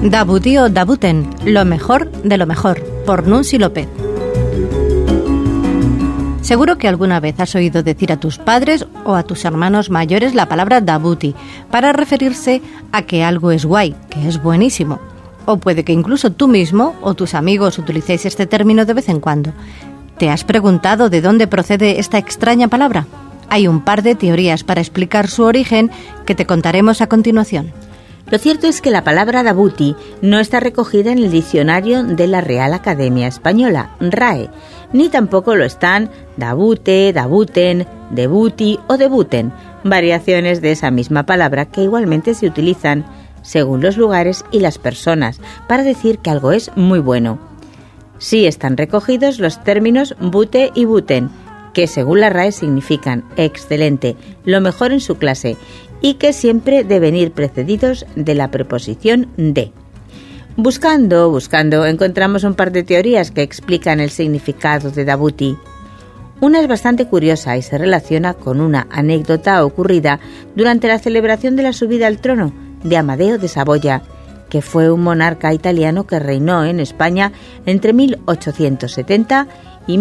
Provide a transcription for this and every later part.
Dabuti o dabuten, lo mejor de lo mejor, por Nunzi López. Seguro que alguna vez has oído decir a tus padres o a tus hermanos mayores la palabra dabuti para referirse a que algo es guay, que es buenísimo. O puede que incluso tú mismo o tus amigos utilicéis este término de vez en cuando. ¿Te has preguntado de dónde procede esta extraña palabra? Hay un par de teorías para explicar su origen que te contaremos a continuación. Lo cierto es que la palabra dabuti no está recogida en el diccionario de la Real Academia Española, RAE, ni tampoco lo están dabute, dabuten, debuti o debuten, variaciones de esa misma palabra que igualmente se utilizan según los lugares y las personas para decir que algo es muy bueno. Sí están recogidos los términos bute y buten, que según la RAE significan excelente, lo mejor en su clase, y que siempre deben ir precedidos de la preposición de. Buscando, encontramos un par de teorías que explican el significado de dabuti. Una es bastante curiosa y se relaciona con una anécdota ocurrida durante la celebración de la subida al trono de Amadeo de Saboya, que fue un monarca italiano que reinó en España entre 1870 y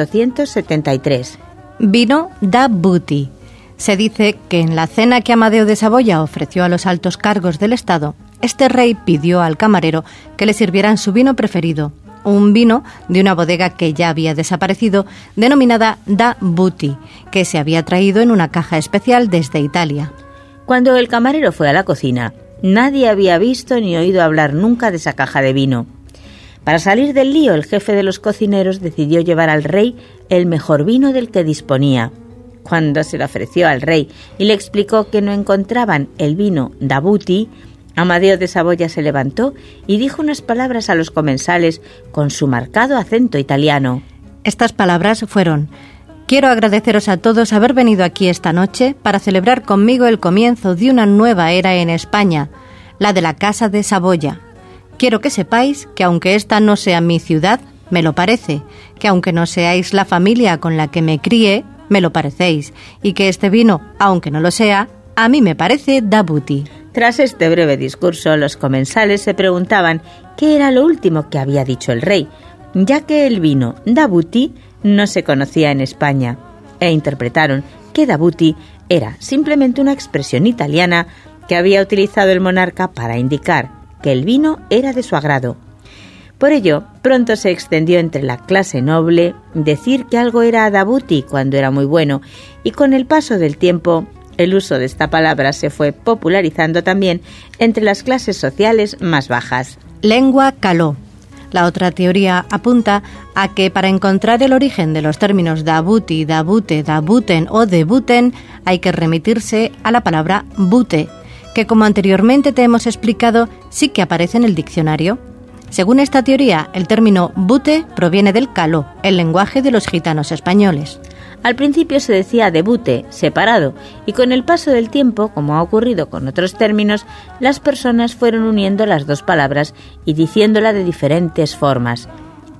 1873. Vino dabuti. Se dice que en la cena que Amadeo de Saboya ofreció a los altos cargos del Estado, este rey pidió al camarero que le sirvieran su vino preferido, un vino de una bodega que ya había desaparecido, denominada dabuti, que se había traído en una caja especial desde Italia. Cuando el camarero fue a la cocina, nadie había visto ni oído hablar nunca de esa caja de vino. Para salir del lío, el jefe de los cocineros decidió llevar al rey el mejor vino del que disponía. Cuando se le ofreció al rey y le explicó que no encontraban el vino dabuti, Amadeo de Saboya se levantó y dijo unas palabras a los comensales con su marcado acento italiano. Estas palabras fueron: quiero agradeceros a todos haber venido aquí esta noche para celebrar conmigo el comienzo de una nueva era en España, la de la Casa de Saboya. Quiero que sepáis que aunque esta no sea mi ciudad, me lo parece, que aunque no seáis la familia con la que me crié, me lo parecéis, y que este vino, aunque no lo sea, a mí me parece dabuti. Tras este breve discurso, los comensales se preguntaban qué era lo último que había dicho el rey, ya que el vino dabuti no se conocía en España, e interpretaron que dabuti era simplemente una expresión italiana que había utilizado el monarca para indicar que el vino era de su agrado. Por ello, pronto se extendió entre la clase noble decir que algo era dabuti cuando era muy bueno, y con el paso del tiempo, el uso de esta palabra se fue popularizando también entre las clases sociales más bajas. Lengua caló. La otra teoría apunta a que para encontrar el origen de los términos dabuti, dabute, dabuten o debuten hay que remitirse a la palabra bute, que como anteriormente te hemos explicado sí que aparece en el diccionario. Según esta teoría, el término bute proviene del caló, el lenguaje de los gitanos españoles. Al principio se decía debute, separado, y con el paso del tiempo, como ha ocurrido con otros términos, las personas fueron uniendo las dos palabras y diciéndola de diferentes formas.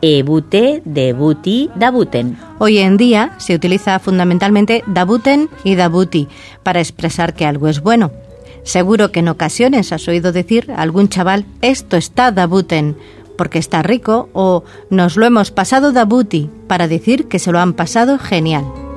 Ebute, debuti, dabuten. Hoy en día se utiliza fundamentalmente dabuten y dabuti para expresar que algo es bueno. Seguro que en ocasiones has oído decir a algún chaval, esto está dabuten, porque está rico, o nos lo hemos pasado dabuti, para decir que se lo han pasado genial.